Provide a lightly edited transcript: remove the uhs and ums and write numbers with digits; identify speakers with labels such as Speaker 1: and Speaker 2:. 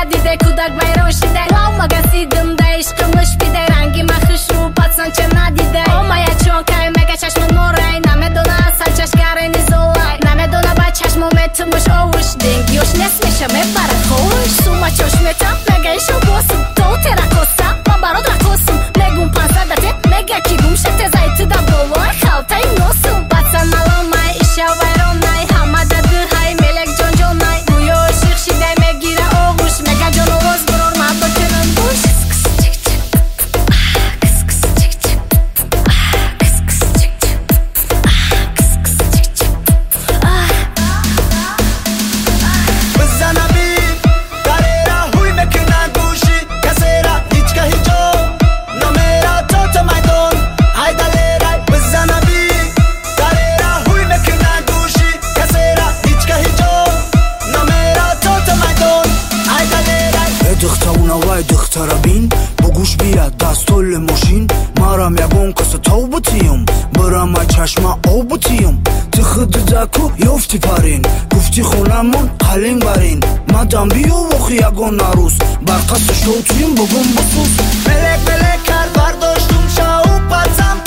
Speaker 1: ندیده کودک بیرون شده واو مگسیدم ده عشقمش بیده رنگی مخش رو پتسان چه ندیده اومایه چون که مگه چشم نوره نمیدونه اصل چشکره نیزولای نمیدونه با چشمومتمش اوش دنگیوش نسمیشه میبره خوش سوما چشمتم مگه ایشو باسم تو ترکوسم من برات رکوسم نگون پانسدته مگه کی گومشه تزایت دا بولای خالتای نوسم پتسان مالون مای ایشو بیرون نای همه داده های ملک جون جون نای گویو شیخ شیده میگیره اوش مگه جون اوز برور من بکنم بوش
Speaker 2: دخترابین بگوش بیاد دستول ماشین مرام یگون کسا تو بوتیم برام چشما او بوتیم تخد دکو یفتی پارین گفتی خونمون قلین برین مدام بیو وخی یگون نروس برقصش تو تیم بگم بسوس
Speaker 3: ملک ملک کر برداشتم شاو پتسم